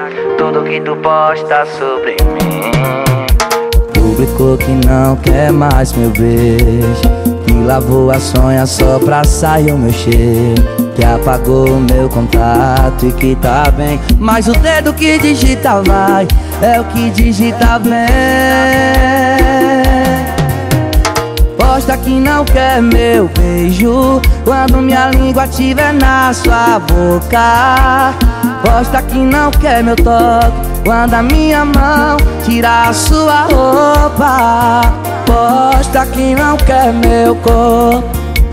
tudo que tu posta sobre mim. Publicou que não quer mais meu beijo, que lavou a sonha só pra sair o meu cheiro, que apagou o meu contato e que tá bem, mas o dedo que digita vai, é o que digita bem. Posta que não quer meu beijo quando minha língua tiver na sua boca. Posta que não quer meu toque quando a minha mão tirar a sua roupa. Posta que não quer meu corpo